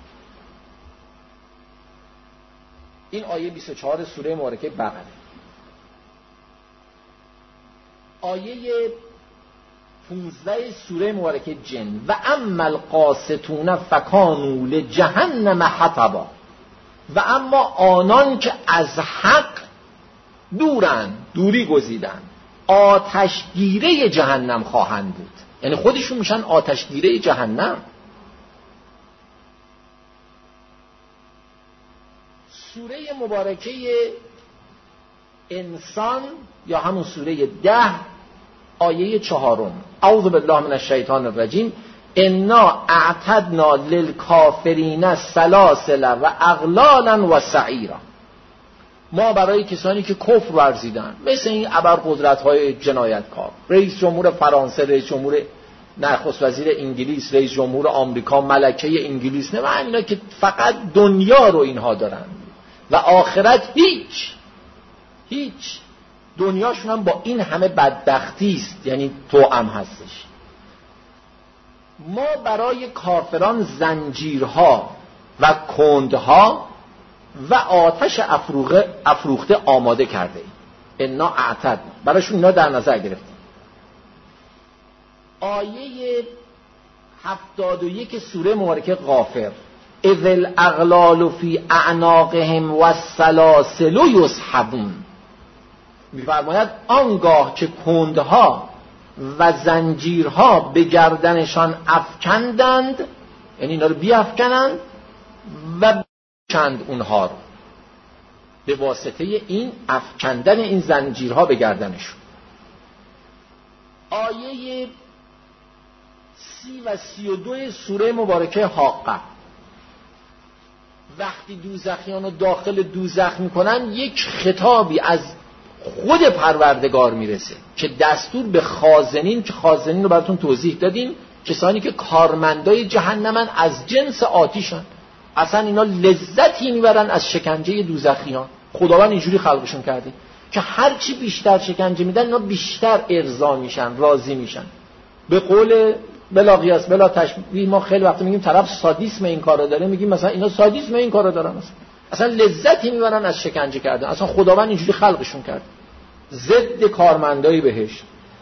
این آیه بیست و چهار سوره مبارکه بقره. آیه پانزده سوره مبارکه جن، و اما القاسطون فکانوا لجهنم حطبا، و اما آنان که از حق دورن، دوری گزیدن، آتشگیره جهنم خواهند بود. یعنی خودشون میشن آتشگیره جهنم. سوره مبارکه انسان یا همون سوره ده آیه چهارم، اعوذ بالله من الشیطان الرجیم، انا اعتدنا للکافرین سلاسل و اغلالا و سعیرا. ما برای کسانی که کفر ورزیدن، مثل این ابرقدرت‌های جنایتکار، رئیس جمهور فرانسه، رئیس جمهور نخست وزیر انگلیس، رئیس جمهور آمریکا، ملکه انگلیس، نه من اینا که فقط دنیا رو اینها دارن و آخرت هیچ هیچ دنیاشون هم با این همه بدبختی است، یعنی توأم هستش. ما برای کافران زنجیرها و کندها و آتش افروخته آماده کرده ایم. انا اعتدنا، برایشون اینا در نظر گرفتیم. آیه هفتاد و یک سوره مبارکه غافر، اذ الاغلال فی اعناقهم والسلاسل یسحبون، می‌فرماید آنگاه که کندها و زنجیرها به گردنشان افکندند، یعنی اینا رو بیافکنند و چند اونها رو به واسطه این افکندن این زنجیرها به گردنشون. آیه سی و سی و دو سوره مبارکه حاقه، وقتی دوزخیان رو داخل دوزخ میکنن یک خطابی از خود پروردگار میرسه که دستور به خازنین، که خازنین رو براتون توضیح دادیم، کسانی که کارمندای جهنمن از جنس آتیشن، اصلا اینا لذتی میبرن از شکنجه دوزخیان. خداوند اینجوری خلقشون کرده که هرچی بیشتر شکنجه میدن اینا بیشتر ارضا میشن، راضی میشن. به قول بلا قیاس بلا تشبیه ما خیلی وقت میگیم طرف سادیسم این کارو داره، میگیم مثلا اینا سادیسم این کارو دارن، مثلا اصلا لذتی میبرن از شکنجه کردن. اصلا خداوند اینجوری خلقشون کرد، ضد کارمندای بهشت.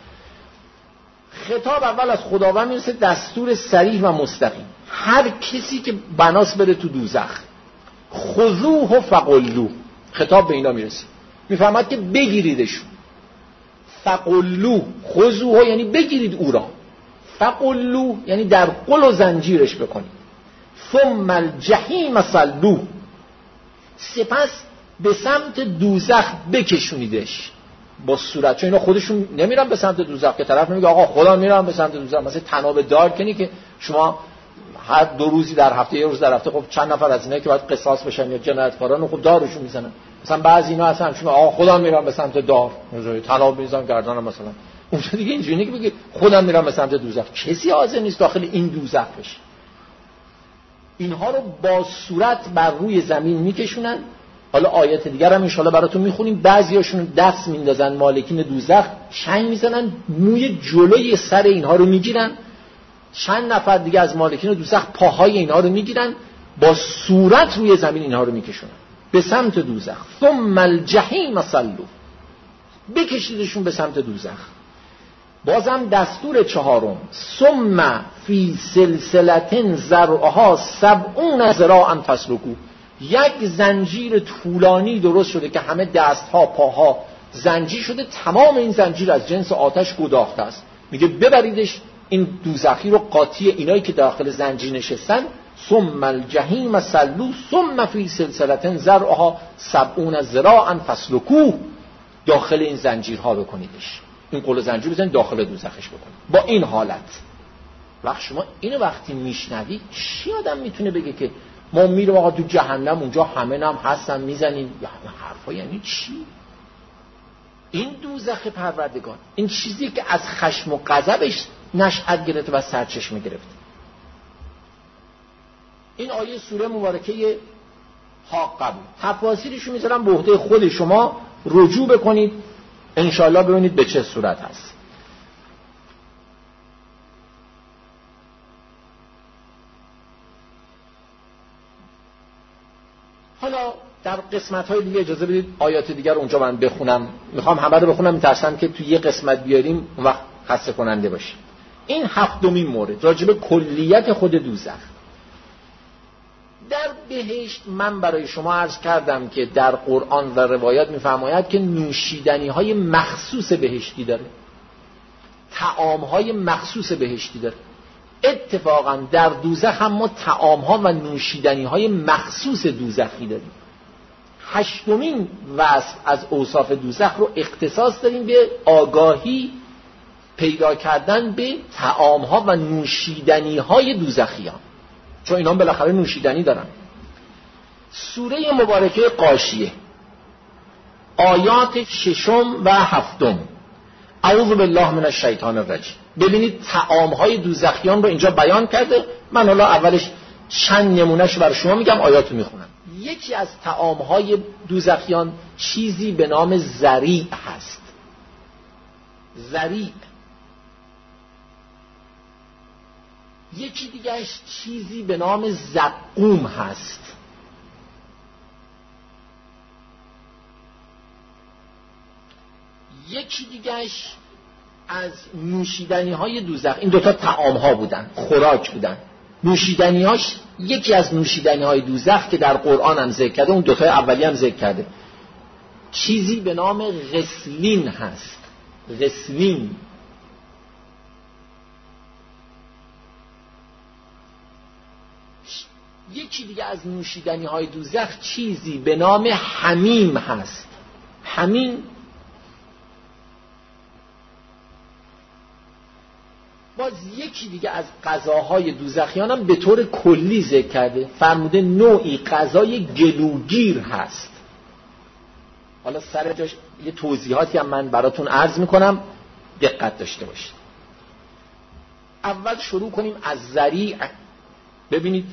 خطاب اول از خداوند میرسه، دستور صریح و مستقیم، هر کسی که بناس بره تو دوزخ خذوه فقلوه، خطاب به اینا میرسه، میفهمد که بگیریدشون. فقلوه، خذوه یعنی بگیرید او را، فقلوه یعنی در قل و زنجیرش بکنید. ثم الجحیم صلوه، سپس به سمت دوزخ بکشونیدش با صورت. چون اینا خودشون نمیرن به سمت دوزخ، که طرف نمیگه آقا خدا میرن به سمت دوزخ. مثلا تناب دار کنی که شما هر دو روزی در هفته، یه روز در هفته، خب چند نفر از اینا که باید قصاص بشن یا جنایتکاران، خب دارشون میزنن. مثلا بعضی اینا اصلا آقا خدا میرن به سمت دار، تناب میزنن گردن مثلا اونجا دیگه اینجوری که بگه خودم میرم به سمت دوزخ، کسی حاضر نیست داخل این دوزخ بشه. اینها رو با صورت بر روی زمین میکشونن. حالا آیات دیگر هم انشالله براتون میخونیم. بعضیاشون دست میندازن مالکین دوزخ، شنگ میزنن، موی جلوی سر اینها رو میگیرن. چند نفر دیگه از مالکین دوزخ پاهای اینها رو میگیرن، با صورت روی زمین اینها رو میکشونن به سمت دوزخ. ثم الجحیم صلوا، بکشیدشون به سمت دوزخ. بازم دستور چهارم، ثم فی سلسلة ذرعها سبعون ذراعا فاسلکوه، یک زنجیر طولانی درست شده که همه دستها پاها زنجیر شده، تمام این زنجیر از جنس آتش گداخته است. میگه ببریدش این دوزخی رو، قاطی اینایی که داخل زنجیر نشستن. ثم الجحیم صلوا ثم فی سلسلة ذرعها سبعون ذراعا فاسلکوه، داخل این زنجیرها بکنیدش، این قل زنجیر بزنید داخل دوزخش بکنید. با این حالت وقت شما اینو وقتی میشنوید، چی آدم میتونه بگه که ما میریم آقا تو جهنم اونجا همه هم هستن میزنیم؟ حرفا یعنی چی؟ این دوزخ پروردگار، این چیزی که از خشم و غضبش نشأت گرفته و سرچشمه گرفته. این آیه سوره مبارکه حاقه بود. تفاسیرشو میذارم به عهده خود شما، رجوع بکنید انشاءالله ببینید به چه صورت هست. حالا در قسمت‌های دیگه اجازه بدید آیات دیگر اونجا من بخونم، میخوام همه رو بخونم، میترسم که توی یه قسمت بیاریم اون وقت خسته کننده باشه. این هفتمین مورد راجع به کلیت خود دوزخ. در بهشت من برای شما عرض کردم که در قرآن و روایات میفرماید که نوشیدنی های مخصوص بهشتی داره، طعام های مخصوص بهشتی داره. اتفاقا در دوزخ هم ما طعام ها و نوشیدنی های مخصوص دوزخی داریم. هشتمین وصف از اوصاف دوزخ رو اختصاص داریم به آگاهی پیدا کردن به طعام ها و نوشیدنی های دوزخیان، چون اینا بالاخره نوشیدنی دارن. سوره مبارکه غاشیه آیات ششم و هفتم. اعوذ بالله من الشیطان الرجیم. ببینید طعام های دوزخیان رو اینجا بیان کرده. من حالا اولش چند نمونهش برای شما میگم، آیاتو میخونم. یکی از طعام های دوزخیان چیزی به نام ذریع هست. ذریع. یکی دیگهش چیزی به نام زقوم هست. یکی دیگهش از نوشیدنی های دوزخ، این دوتا طعام ها بودن، خوراک بودن. نوشیدنی هاش یکی از نوشیدنی های دوزخ که در قرآن هم ذکر کرده، اون دوتا اولی هم ذکر کرده، چیزی به نام غسلین هست. غسلین. یکی دیگه از نوشیدنی های دوزخ چیزی به نام حمیم هست. حمیم باز یکی دیگه از غذاهای دوزخیان هم به طور کلی ذکر کرده، فرموده نوعی غذای گلوگیر هست. حالا سر جاش یه توضیحاتی هم من براتون عرض میکنم، دقت داشته باشید. اول شروع کنیم از ذریع. ببینید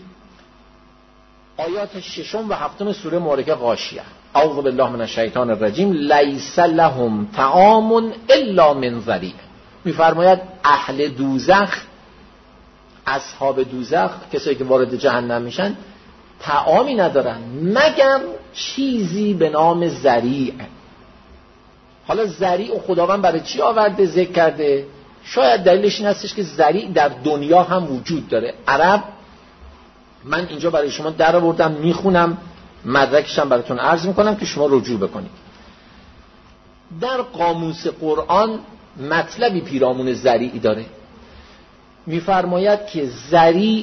آیات ششم و هفتم سوره مبارکه غاشیه. اعوذ بالله من الشیطان الرجیم. لیس لهم طعام الا من ذریع. میفرماید اهل دوزخ، اصحاب دوزخ، کسایی که وارد جهنم میشن، طعامی ندارن مگر چیزی به نام ذریع. حالا ذریع خداوند برای چی آورده ذکر کرده؟ شاید دلیلش این هستش که ذریع در دنیا هم وجود داره. عرب، من اینجا برای شما در آوردم میخونم، مدرکش هم براتون عرض میکنم که شما رجوع بکنید. در قاموس قرآن مطلبی پیرامون ذریع داره. میفرماید که ذریع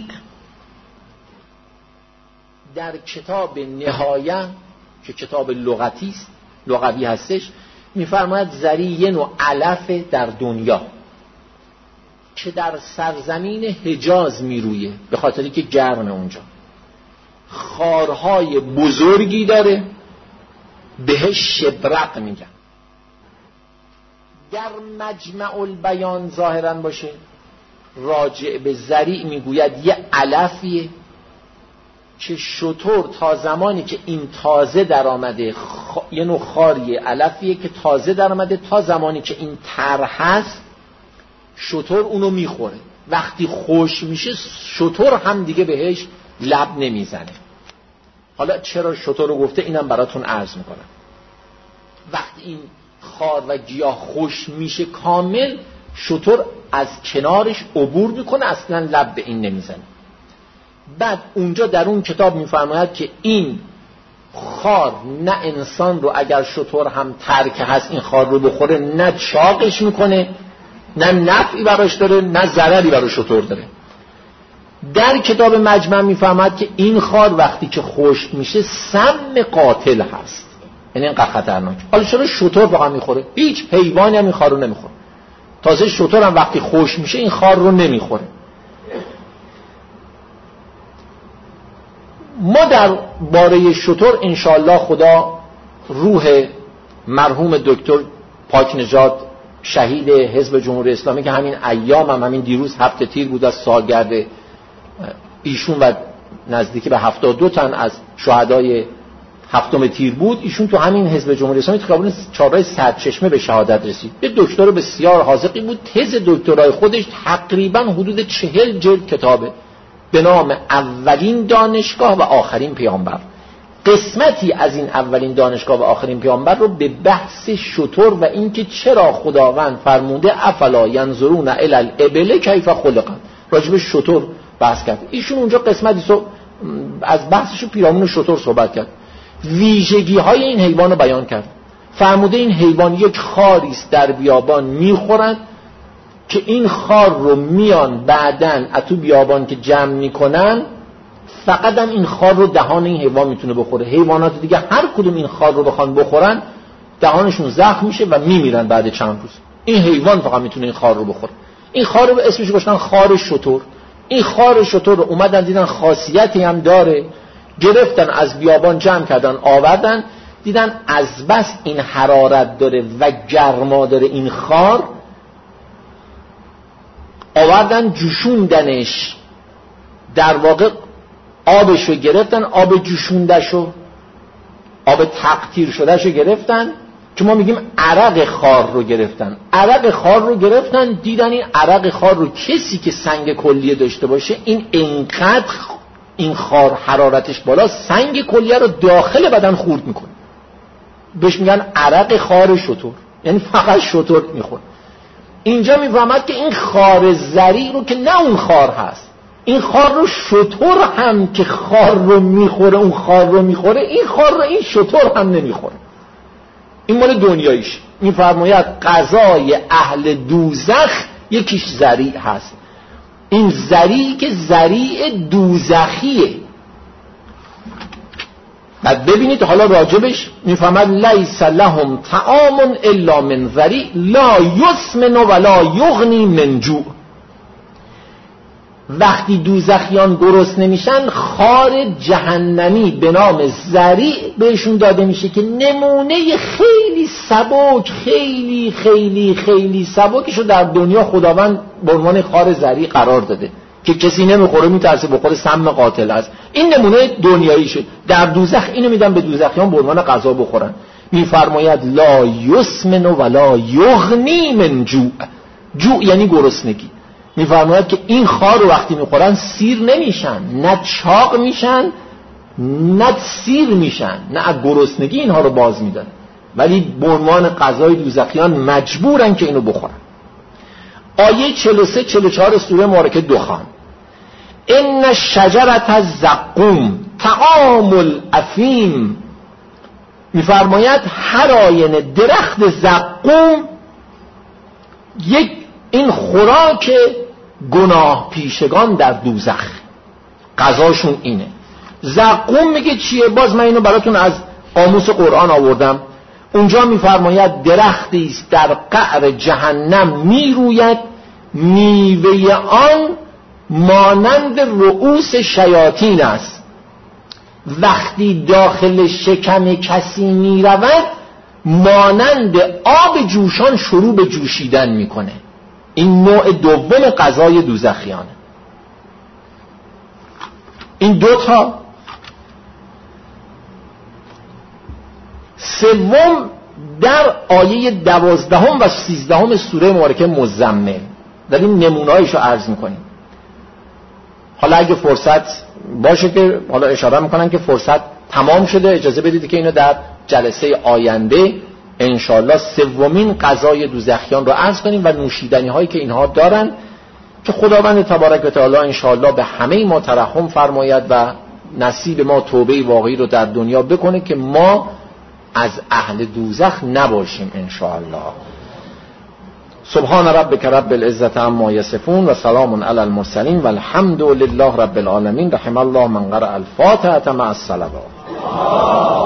در کتاب نهایه که کتاب لغتی است، لغوی هستش، میفرماید ذریع یه نوع علف در دنیا که در سرزمین حجاز میرویه، به خاطری که گرمه اونجا، خارهای بزرگی داره، بهش شبرق میگن. در مجمع البیان ظاهرا باشه، راجع به ذریع میگوید یه علفیه که شتر تا زمانی که این تازه در آمده خ... یه نوع خاریه، علفیه که تازه در آمده، تا زمانی که این تر هست شتر اونو میخوره. وقتی خوش میشه شتر هم دیگه بهش لب نمیزنه. حالا چرا شتر رو گفته اینم براتون عرض میکنم. وقتی این خار و گیاه خوش میشه کامل، شتر از کنارش عبور میکنه، اصلا لب به این نمیزنه. بعد اونجا در اون کتاب میفرماید که این خار نه انسان رو اگر شتر هم ترک هست این خار رو بخوره نه چاقش میکنه، نه نفعی براش داره، نه ضرری برای شتر داره. در کتاب مجمع میفرماید که این خار وقتی که خشک میشه سم قاتل هست، یعنی اینقدر خطرناک. حالا چرا شتر واقعا میخوره؟ هیچ حیوانی هم این خار رو نمیخوره. تازه شتر هم وقتی خشک میشه این خار رو نمیخوره. ما در باره شتر انشاءالله خدا روح مرحوم دکتر پاکنژاد شهید حزب جمهوری اسلامی که همین ایام هم همین دیروز هفته تیر بود از سالگرد ایشون و نزدیکی به هفتاد و دو تن از شهدای هفتم تیر بود، ایشون تو همین حزب جمهوری اسلامی تو خیابون چهارراه سرچشمه به شهادت رسید. یه دکتر بسیار حاذقی بود، تز دکترای خودش تقریبا حدود چهل جلد کتابه به نام اولین دانشگاه و آخرین پیامبر. قسمتی از این اولین دانشگاه و آخرین پیامبر رو به بحث شتر و اینکه چرا خداوند فرموده افلا ینظرون الی الابل کیف خلقت، راجع به شتر بحث کرد. ایشون اونجا قسمتی سو از بحثش پیرامون شتر صحبت کرد، ویژگی های این حیوان رو بیان کرد. فرموده این حیوان یک خاری است در بیابان میخورد که این خار رو میان بعدن اتو بیابان که جمع میکنن فقط هم این خار رو دهان این حیوان میتونه بخوره. حیوانات دیگه هر کدوم این خار رو بخوان بخورن دهانشون زخم میشه و میمیرن بعد چند روز. این حیوان فقط میتونه این خار رو بخوره. این خار رو اسمش گذاشتن خار شتر. این خار شتر رو اومدن دیدن خاصیتی هم داره، گرفتن از بیابان جمع کردن آوردن، دیدن از بس این حرارت داره و گرما داره این خار، آوردن جوشوندنش، در واقع آبشو گرفتن، آب جوشوندشو، آب تقطیر شدهشو گرفتن که ما میگیم عرق خار رو گرفتن. عرق خار رو گرفتن، دیدن این عرق خار رو کسی که سنگ کلیه داشته باشه این انقدر این خار حرارتش بالا سنگ کلیه رو داخل بدن خورد میکنه. بهش میگن عرق خار شتر، یعنی فقط شتر میخوره. اینجا میفهمد که این خار زری رو که نه اون خار هست، این خار رو شتر هم که خار رو میخوره، اون خار رو میخوره، این خار رو این شتر هم نمیخوره. این مال دنیاییش. میفرماید غذای اهل دوزخ یکیش زریع هست. این زریع که زریع دوزخیه. بعد ببینید حالا راجبش میفهمد لیس لهم طعام الا من ذریع لا یسمن ولا یغنی من جوع. وقتی دوزخیان گرسنه نمیشن خار جهنمی به نام ذریع بهشون داده میشه که نمونه خیلی سبک خیلی خیلی خیلی سبکشو در دنیا خداوند به عنوان خار ذریع قرار داده که کسی نمیخوره، میترسه بخوره سم قاتل است. این نمونه دنیاییشه. در دوزخ اینو میدن به دوزخیان به عنوان غذا بخورن. میفرماید لا یسمن ولا یغنی من جوع. جوع یعنی گرسنگی. میفرماید که این خار رو وقتی میخورن سیر نمیشن، نه چاق میشن نه سیر میشن، نه از گرسنگی اینها رو باز میدن، ولی به عنوان غذای دوزخیان مجبورن که اینو بخورن. آیه چهل و سه چهل و چهار سوره مبارکه دخان: ان شجرة الزقوم طعام الافیم. میفرماید هر آینه درخت زقوم یک این خوراک گناه پیشگان در دوزخ، غذاشون اینه. زقوم میگه چیه؟ باز من اینو براتون از قاموس قرآن آوردم. اونجا میفرماید درختی است در قعر جهنم میروید، میوه آن مانند رؤوس شیاطین است. وقتی داخل شکم کسی میرود مانند آب جوشان شروع به جوشیدن میکنه. این نوع دوم غذای دوزخیانه. این دوتا. سوم در آیه دوازدهم و سیزدهم سوره مبارکه مزمل داریم نمونه‌هایش رو عرض میکنیم. حالا اگه فرصت باشه که حالا اشاره میکنن که فرصت تمام شده، اجازه بدید که اینو در جلسه آینده انشالله سومین غذای دوزخیان رو عرض کنیم و نوشیدنی هایی که اینها دارن که خداوند تبارک و تعالی انشالله به همه ما ترحم فرماید و نصیب ما توبه واقعی رو در دنیا بکنه که ما از اهل دوزخ نباشیم انشاءالله. سبحان ربک رب العزة عما یصفون و سلام علی المرسلین و الحمد لله رب العالمین. رحم الله من قرأ الفاتحة مع الصلوات.